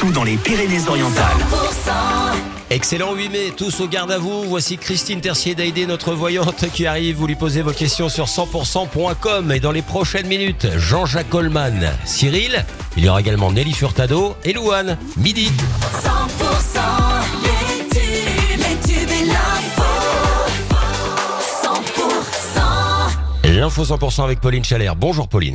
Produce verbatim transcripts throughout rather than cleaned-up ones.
partout dans les Pyrénées-Orientales. Excellent huit mai, tous au garde à vous. Voici Christine Tercier-Daïdé, notre voyante qui arrive. Vous lui posez vos questions sur cent pour cent point com. Et dans les prochaines minutes, Jean-Jacques Goldman, Cyril. Il y aura également Nelly Furtado et Louane. Midi. cent pour cent les tubes, les tubes et l'info. cent pour cent. L'info cent pour cent avec Pauline Chalère. Bonjour Pauline.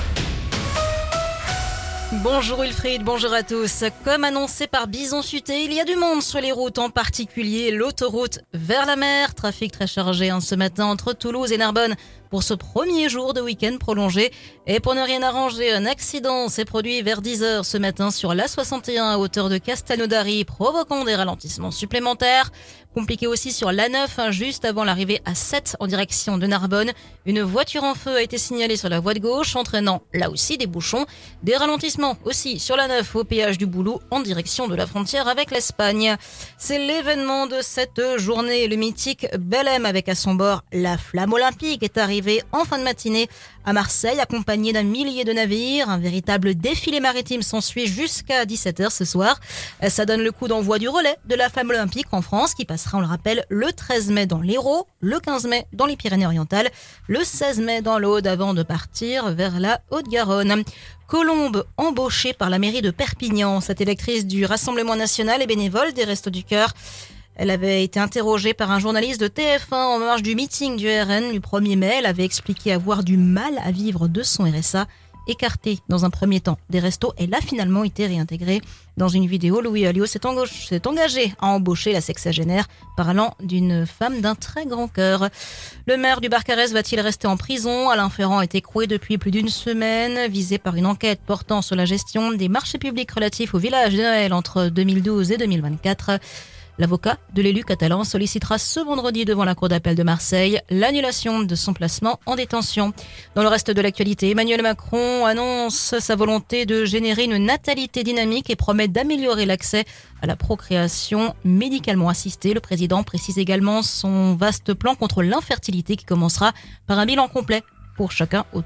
Bonjour Wilfried, bonjour à tous. Comme annoncé par Bison Futé, il y a du monde sur les routes, en particulier l'autoroute vers la mer. Trafic très chargé hein, ce matin entre Toulouse et Narbonne pour ce premier jour de week-end prolongé. Et pour ne rien arranger, un accident s'est produit vers dix heures ce matin sur l'A soixante et un à hauteur de Castelnaudary, provoquant des ralentissements supplémentaires. Compliqué aussi sur l'A neuf, hein, juste avant l'arrivée à sept en direction de Narbonne. Une voiture en feu a été signalée sur la voie de gauche, entraînant là aussi des bouchons. Des ralentissements aussi sur l'A neuf au péage du Boulou en direction de la frontière avec l'Espagne. C'est l'événement de cette journée. Le mythique Belém avec à son bord la flamme olympique est arrivé en fin de matinée à Marseille, accompagné d'un millier de navires. Un véritable défilé maritime s'ensuit jusqu'à dix-sept heures ce soir. Ça donne le coup d'envoi du relais de la flamme olympique en France qui passera, on le rappelle, le treize mai dans l'Hérault, le quinze mai dans les Pyrénées-Orientales, le seize mai dans l'Aude avant de partir vers la Haute-Garonne. Colombe embauchée par la mairie de Perpignan. Cette électrice du Rassemblement national et bénévole des Restos du Cœur. Elle avait été interrogée par un journaliste de T F un en marge du meeting du R N du premier mai. Elle avait expliqué avoir du mal à vivre de son R S A. Écartée dans un premier temps des restos, elle a finalement été réintégrée. Dans une vidéo, Louis Alliot s'est, engage, s'est engagé à embaucher la sexagénaire, parlant d'une femme d'un très grand cœur. Le maire du Barcarès va-t-il rester en prison ? Alain Ferrand est écroué depuis plus d'une semaine, visé par une enquête portant sur la gestion des marchés publics relatifs au village de Noël entre deux mille douze et deux mille vingt-quatre. L'avocat de l'élu catalan sollicitera ce vendredi devant la cour d'appel de Marseille l'annulation de son placement en détention. Dans le reste de l'actualité, Emmanuel Macron annonce sa volonté de générer une natalité dynamique et promet d'améliorer l'accès à la procréation médicalement assistée. Le président précise également son vaste plan contre l'infertilité qui commencera par un bilan complet pour chacun